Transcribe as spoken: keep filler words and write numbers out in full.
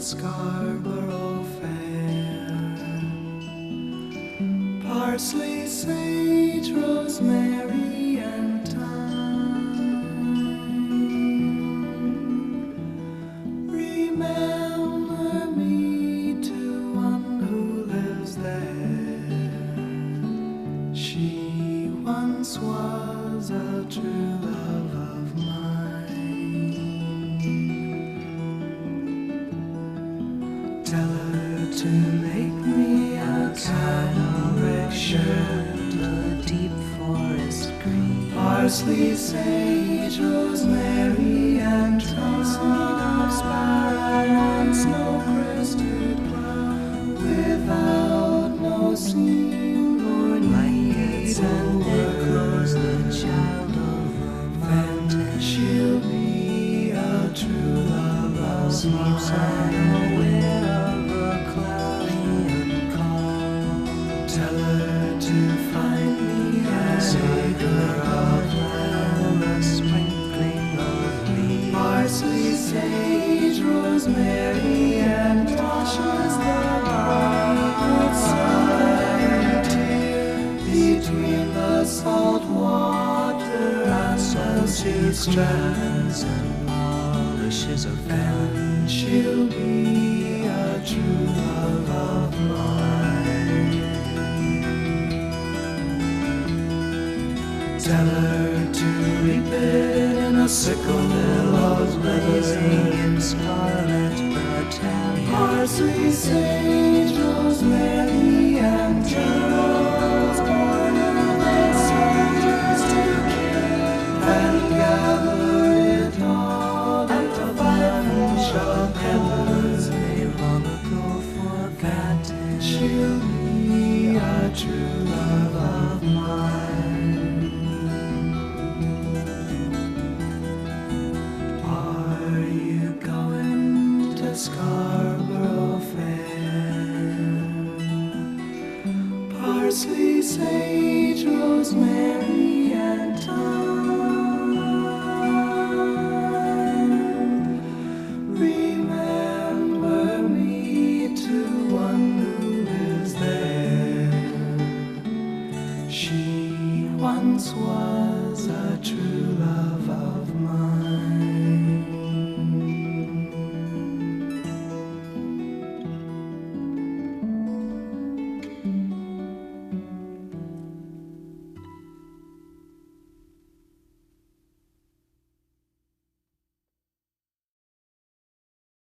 Scarborough Fair. Parsley, sage, rosemary, and thyme. Remember me to one who lives there. She once was a true love of mine. Tell her to make me a canoric shirt, a deep forest green, parsley, sage, rosemary, and thyme, sparrow on snow-crested cloud, without no seam nor need, and echoes the child of romance. She'll be a true love of mine. Tell her to find me a savor of lamb, a sprinkling of leaves, parsley, sage, rosemary, and Tasha's the bright side. Between the salt water and salty strands and polishes of fen, she'll be a true love of mine. Tell her to reap it in a sickle, billows blazing in scarlet battalion, parsley, sage, rosemary, and Charles Garner, the soldiers to kill, and gather it all at the financial peddlers may long ago forgotten. She'll be a true love of mine.